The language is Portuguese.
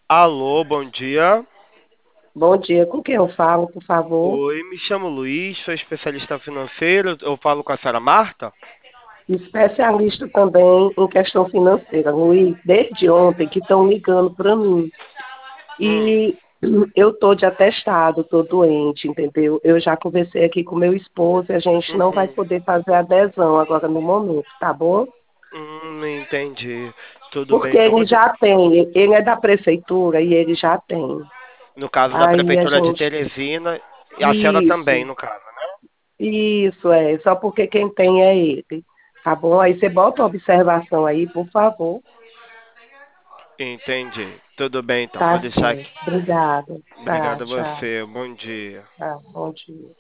Alô, bom dia. Bom dia, com quem eu falo, por favor? Oi, me chamo Luiz, sou especialista financeiro. Eu falo com a senhora Marta? Especialista também em questão financeira. Luiz, desde ontem que estão ligando para mim. Hum, E eu estou de atestado, estou doente, entendeu? Eu já conversei aqui com meu esposo e a gente não vai uhum, poder fazer adesão agora no momento, tá bom? entendi. Tudo bem, Porque então. ele já tem, ele é da prefeitura e ele já tem. No caso da Aí a prefeitura de gente. Teresina, e a senhora também, Isso. no caso, né? Isso é, só porque quem tem é ele. Tá bom? Aí você bota uma observação aí, por favor. Entendi. Tudo bem, então. Tá Vou deixar aqui. certo. Obrigada. Tá, Obrigado a tchau. você. Bom dia. Tá, bom dia.